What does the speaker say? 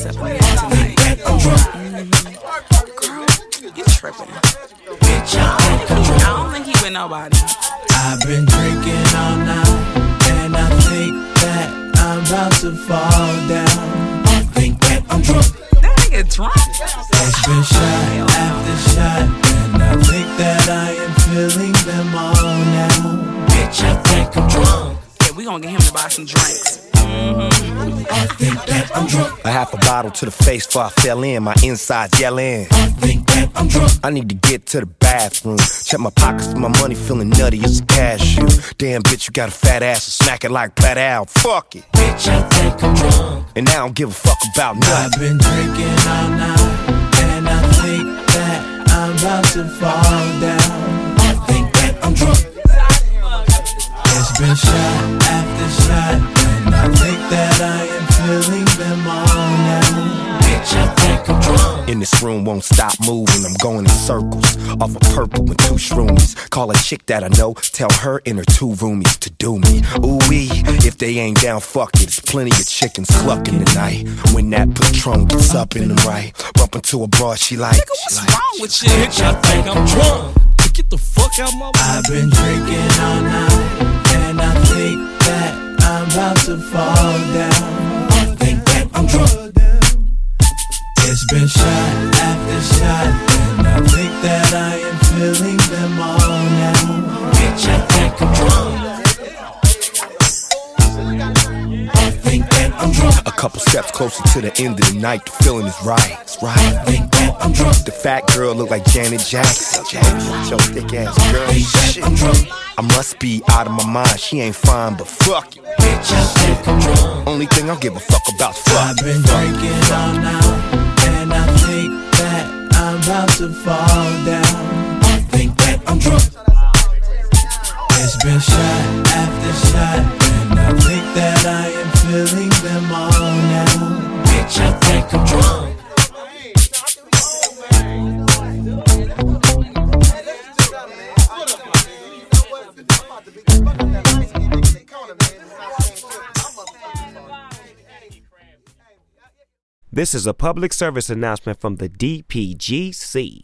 step on it tonight. Girl, you tripping. I don't think he with nobody. I've been drinking all night, and I think that I'm about to fall down. I think that I'm drunk. That nigga drunk. It's been shot after shot, and I think that I am feeling them all now. Bitch, I think I'm drunk. Yeah, we gonna get him to buy some drinks. I think that I'm drunk. A half a bottle to the face before I fell in, my insides yelling. I think that I'm drunk. I need to get to the bathroom, check my pockets for my money, feeling nutty, it's a cashew. Damn bitch, you got a fat ass, so smack it like Pat Al, fuck it. Bitch, I think I'm drunk. And I don't give a fuck about nothing. I've been drinking all night, and I think that I'm about to fall down. I think that I'm drunk. It's been shot after shot, and I think that I am feeling them all now. Bitch, I think I'm drunk. In this room, won't stop moving, I'm going in circles. Off of purple and 2 shroomies. Call a chick that I know, tell her and her 2 roomies to do me. Ooh-wee, if they ain't down, fuck it. There's plenty of chickens clucking tonight. When that Patron gets up in the right, bump into a broad, she like, Nigga, what's wrong with you? Bitch, I think I'm drunk. Get the fuck out my way. I've been drinking all night, and I think that I'm about to fall down. I think that I'm drunk. It's been shot after shot, and I think that I am feeling them all now. Bitch, I think I'm drunk. I think that I'm drunk. a couple steps closer to the end of the night, the feeling is right, it's right. I think that I'm drunk. The fat girl look like Janet Jackson. Your thick ass girl, shit. I must be out of my mind, she ain't fine, but fuck it. Bitch, I think I'm drunk. Only thing I give a fuck about, fuck. I've been drinking all night, and I think that I'm about to fall down. I think that I'm drunk. It's been shot after shot, and I think that I am feeling them all now. Bitch, I think I'm drunk. This is a public service announcement from the DPGC.